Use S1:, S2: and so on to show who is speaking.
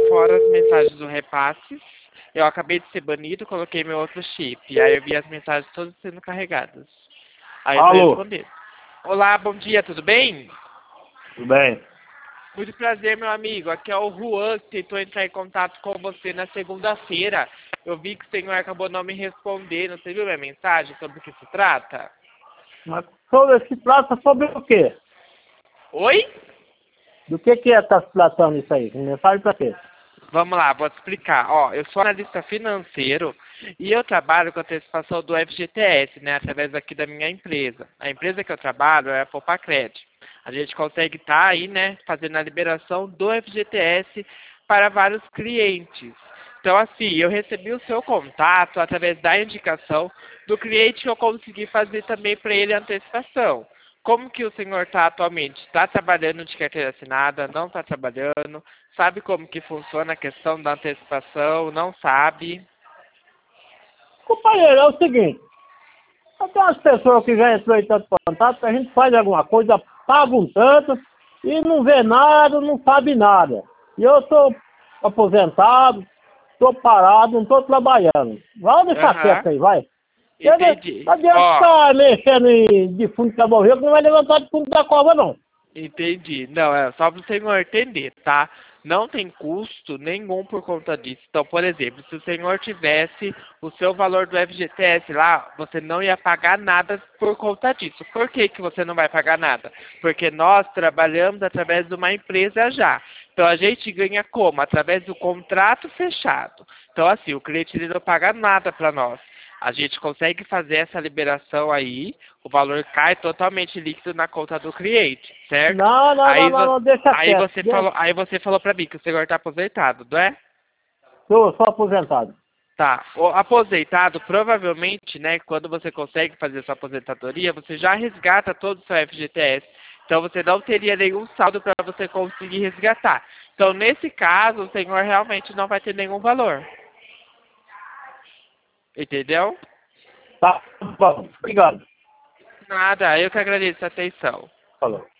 S1: fora as mensagens do repasses. Eu acabei de ser banido, coloquei meu outro chip. E aí eu vi as mensagens todas sendo carregadas. Aí eu tô
S2: Alô?
S1: respondendo. Olá, bom dia, tudo bem?
S2: Tudo bem?
S1: Muito prazer, meu amigo. Aqui é o Juan, que tentou entrar em contato com você na segunda-feira. Eu vi que o senhor acabou não me respondendo. Você viu minha mensagem sobre o que se trata?
S2: Mas sobre esse trata sobre o quê?
S1: Oi?
S2: Do que é tá se tratando isso aí? Mensagem pra quê?
S1: Vamos lá, vou te explicar. Ó, eu sou analista financeiro e eu trabalho com a antecipação do FGTS, né, através aqui da minha empresa. A empresa que eu trabalho é a Popacred. A gente consegue estar aí, né, fazendo a liberação do FGTS para vários clientes. Então, assim, eu recebi o seu contato através da indicação do cliente que eu consegui fazer também para ele a antecipação. Como que o senhor está atualmente? Está trabalhando de carteira assinada? Não está trabalhando? Sabe como que funciona a questão da antecipação? Não sabe?
S2: Companheiro, é o seguinte. Tem umas pessoas que já entrou em tanto contato, a gente faz alguma coisa, paga um tanto e não vê nada, não sabe nada. E eu sou aposentado, estou parado, não estou trabalhando. Vai deixar
S1: Aham,
S2: quieto aí, vai.
S1: entendi.
S2: Não adianta
S1: Ó,
S2: ficar mexendo em defunto que morreu, que não vai levantar defunto da cova, não.
S1: entendi. Não, é só para o senhor entender, tá? Não tem custo nenhum por conta disso. Então, por exemplo, se o senhor tivesse o seu valor do FGTS lá, você não ia pagar nada por conta disso. Por que que você não vai pagar nada? Porque nós trabalhamos através de uma empresa já. Então, a gente ganha como? Através do contrato fechado. Então, assim, o cliente ele não paga nada para nós. A gente consegue fazer essa liberação aí, o valor cai totalmente líquido na conta do cliente, certo?
S2: Não, não, não, não, não, deixa quieto.
S1: Aí você falou pra mim que o senhor tá aposentado, não é?
S2: Sou aposentado.
S1: Tá. O aposentado, provavelmente, né, quando você consegue fazer sua aposentadoria, você já resgata todo o seu FGTS. Então você não teria nenhum saldo para você conseguir resgatar. Então, nesse caso, o senhor realmente não vai ter nenhum valor. Entendeu?
S2: Tá bom, obrigado.
S1: Nada, eu que agradeço a atenção.
S2: Falou.